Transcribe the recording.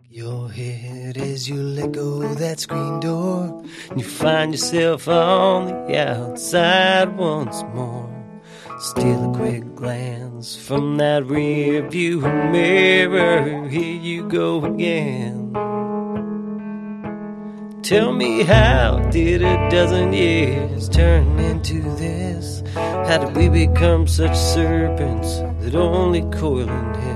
Your head as you let go that screen door, and you find yourself on the outside once more. Steal a quick glance from that rear view mirror. Here you go again. Tell me, how did a dozen years turn into this? How did we become such serpents that only coil in hell?